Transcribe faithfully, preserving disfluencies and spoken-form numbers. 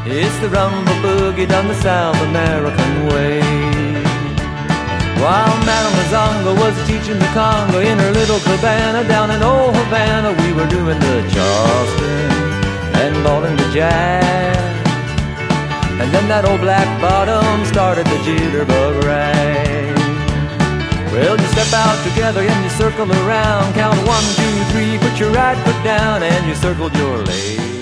It's the rumble boogie down the South American way. While Madame Mazonga was teaching the conga in her little cabana down in old Havana, we were doing the Charleston and balling the jazz. And then that old black bottom started the jitterbug rag. Well, you step out together and you circle around, count one, two, three, put your right foot down and you circled your leg.